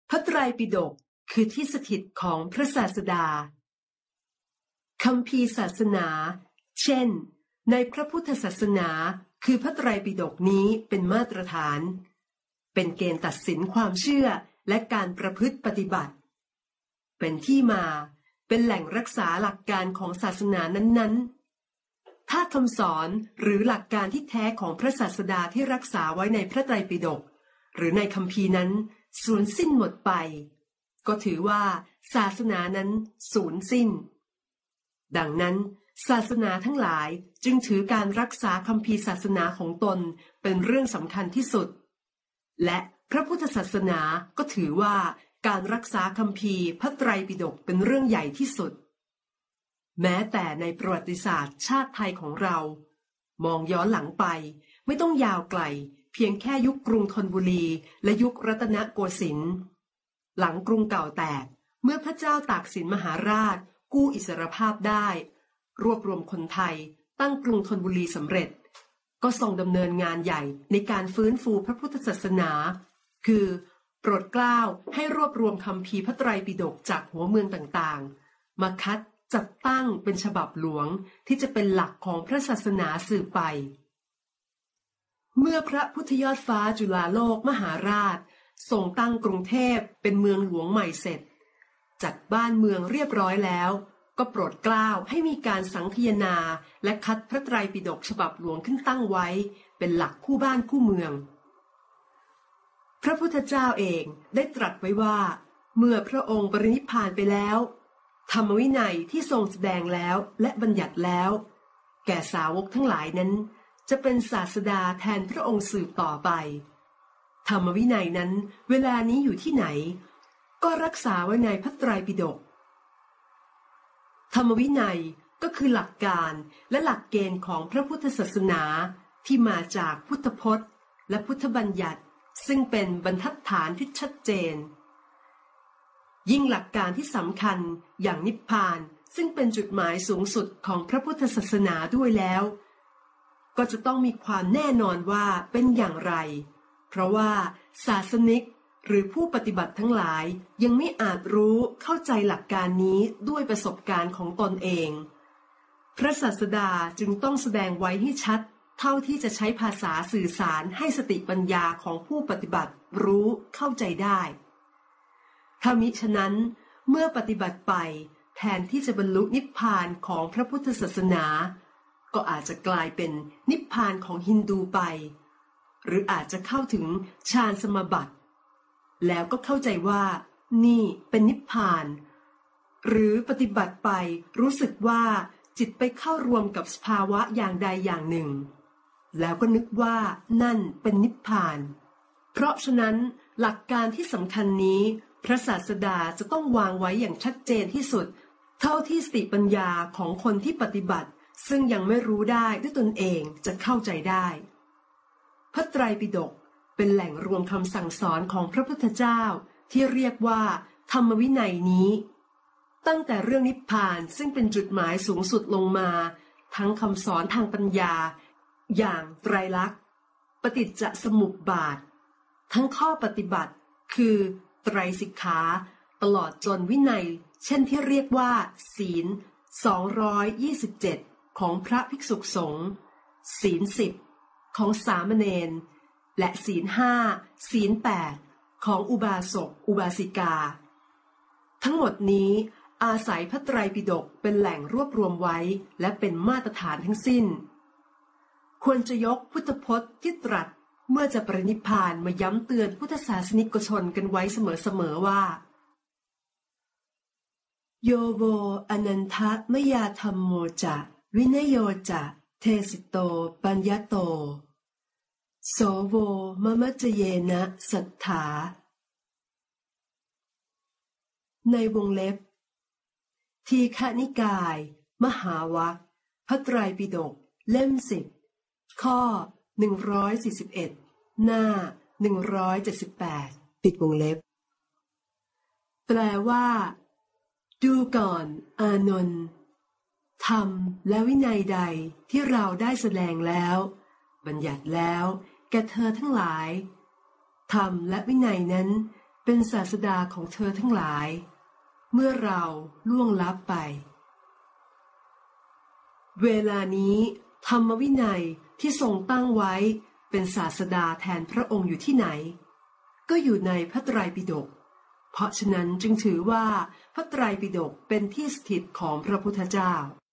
พระไตรปิฎกคือที่สถิตของพระศาสดาคัมภีร์ศาสนาเช่นในพระพุทธศาสนาคือพระไตรปิฎกนี้เป็นมาตรฐานเป็นเกณฑ์ตัดสินความเชื่อและการประพฤติปฏิบัติเป็นที่มาเป็นแหล่งรักษาหลักการของศาสนานั้นๆถ้าคำสอนหรือหลักการที่แท้ของพระศาสดาที่รักษาไว้ในพระไตรปิฎกหรือในคัมภีร์นั้นสูญสิ้นหมดไปก็ถือว่าศาสนานั้นสูญสิ้นดังนั้นศาสนาทั้งหลายจึงถือการรักษาคัมภีร์ศาสนาของตนเป็นเรื่องสำคัญที่สุดและพระพุทธศาสนาก็ถือว่าการรักษาคัมภีร์พระไตรปิฎกเป็นเรื่องใหญ่ที่สุดแม้แต่ในประวัติศาสตร์ชาติไทยของเรามองย้อนหลังไปไม่ต้องยาวไกลเพียงแค่ยุคกรุงธนบุรีและยุครัตนโกสินทร์หลังกรุงเก่าแตกเมื่อพระเจ้าตากสินมหาราชกู้อิสรภาพได้รวบรวมคนไทยตั้งกรุงธนบุรีสำเร็จก็ทรงดำเนินงานใหญ่ในการฟื้นฟูพระพุทธศาสนาคือโปรดเกล้าให้รวบรวมคัมภีร์พระไตรปิฎกจากหัวเมืองต่างๆมาคัดจัดตั้งเป็นฉบับหลวงที่จะเป็นหลักของพระศาสนาสืบไปเมื่อพระพุทธยอดฟ้าจุฬาโลกมหาราชทรงตั้งกรุงเทพเป็นเมืองหลวงใหม่เสร็จจัดบ้านเมืองเรียบร้อยแล้วก็โปรดเกล้าให้มีการสังคายนาและคัดพระไตรปิฎกฉบับหลวงขึ้นตั้งไว้เป็นหลักคู่บ้านคู่เมืองพระพุทธเจ้าเองได้ตรัสไว้ว่าเมื่อพระองค์ปรินิพพานไปแล้วธรรมวินัยที่ทรงแสดงแล้วและบัญญัติแล้วแก่สาวกทั้งหลายนั้นจะเป็นศาสดาแทนพระองค์สืบต่อไปธรรมวินัยนั้นเวลานี้อยู่ที่ไหนก็รักษาไว้ในพระไตรปิฎกธรรมวินัยก็คือหลักการและหลักเกณฑ์ของพระพุทธศาสนาที่มาจากพุทธพจน์และพุทธบัญญัติซึ่งเป็นบรรทัดฐานที่ชัดเจนยิ่งหลักการที่สำคัญอย่างนิพพานซึ่งเป็นจุดหมายสูงสุดของพระพุทธศาสนาด้วยแล้วก็จะต้องมีความแน่นอนว่าเป็นอย่างไรเพราะว่าศาสนิกหรือผู้ปฏิบัติทั้งหลายยังไม่อาจรู้เข้าใจหลักการนี้ด้วยประสบการณ์ของตนเองพระศาสดาจึงต้องแสดงไว้ให้ชัดเท่าที่จะใช้ภาษาสื่อสารให้สติปัญญาของผู้ปฏิบัติรู้เข้าใจได้ถ้ามิฉะนั้นเมื่อปฏิบัติไปแทนที่จะบรรลุนิพพานของพระพุทธศาสนาก็อาจจะกลายเป็นนิพพานของฮินดูไปหรืออาจจะเข้าถึงฌานสมาบัติแล้วก็เข้าใจว่านี่เป็นนิพพานหรือปฏิบัติไปรู้สึกว่าจิตไปเข้ารวมกับสภาวะอย่างใดอย่างหนึ่งแล้วก็นึกว่านั่นเป็นนิพพานเพราะฉะนั้นหลักการที่สำคัญนี้พระศาสดาจะต้องวางไว้อย่างชัดเจนที่สุดเท่าที่สติปัญญาของคนที่ปฏิบัติซึ่งยังไม่รู้ได้ด้วยตนเองจะเข้าใจได้พระไตรปิฎกเป็นแหล่งรวมคำสั่งสอนของพระพุทธเจ้าที่เรียกว่าธรรมวินัยนี้ตั้งแต่เรื่องนิพพานซึ่งเป็นจุดหมายสูงสุดลงมาทั้งคำสอนทางปัญญาอย่างไตรลักษณ์ปฏิจจสมุปบาททั้งข้อปฏิบัติคือไตรสิกขาตลอดจนวินัยเช่นที่เรียกว่าศีล227ของพระภิกษุสงฆ์ศีล10ของสามเณรและศีล5ศีล8ของอุบาสกอุบาสิกาทั้งหมดนี้อาศัยพระไตรปิฎกเป็นแหล่งรวบรวมไว้และเป็นมาตรฐานทั้งสิ้นควรจะยกพุทธพจน์ที่ตรัสเมื่อจะปรินิพพานมาย้ำเตือนพุทธศาสนิกชนกันไว้เสมอว่าโยโวอนันทะมยาธัมโมจะวินโยจะเทสิโตปัญญโตโสโวมมัจเจเยนะสัทธาในวงเล็บทีฆนิกายมหาวรรคพระไตรปิฎกเล่ม10ข้อ141หน้า178ปิดวงเล็บแปลว่าดูก่อนอานนท์ธรรมและวินัยใดที่เราได้แสดงแล้วบัญญัติแล้วแก่เธอทั้งหลายธรรมและวินัยนั้นเป็นศาสดาของเธอทั้งหลาย เมื่อเราล่วงลับไปเวลานี้ธรรมวินัยที่ทรงตั้งไว้เป็นศาสดาแทนพระองค์อยู่ที่ไหนก็อยู่ในพระไตรปิฎกเพราะฉะนั้นจึงถือว่าพระไตรปิฎกเป็นที่สถิตของพระพุทธเจ้า